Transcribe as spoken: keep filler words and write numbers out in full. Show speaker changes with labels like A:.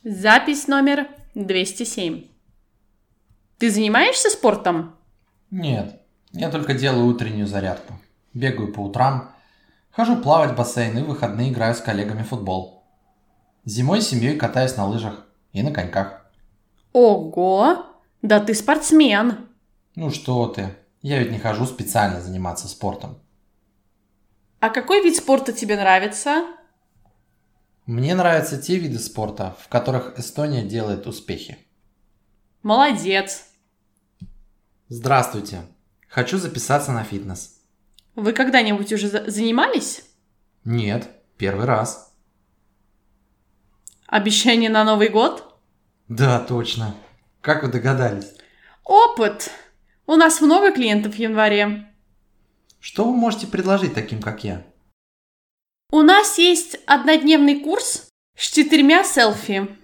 A: Запись номер двести семь. Ты занимаешься спортом?
B: Нет, я только делаю утреннюю зарядку. Бегаю по утрам, хожу плавать в бассейн и в выходные играю с коллегами в футбол. Зимой с семьей катаюсь на лыжах и на коньках.
A: Ого! Да ты спортсмен!
B: Ну что ты, я ведь не хожу специально заниматься спортом.
A: А какой вид спорта тебе нравится?
B: Мне нравятся те виды спорта, в которых Эстония делает успехи.
A: Молодец!
B: Здравствуйте, хочу записаться на фитнес.
A: Вы когда-нибудь уже за- занимались?
B: Нет, первый раз.
A: Обещание на Новый год?
B: Да, точно. Как вы догадались?
A: Опыт! У нас много клиентов в январе.
B: Что вы можете предложить таким, как я?
A: У нас есть однодневный курс с четырьмя селфи.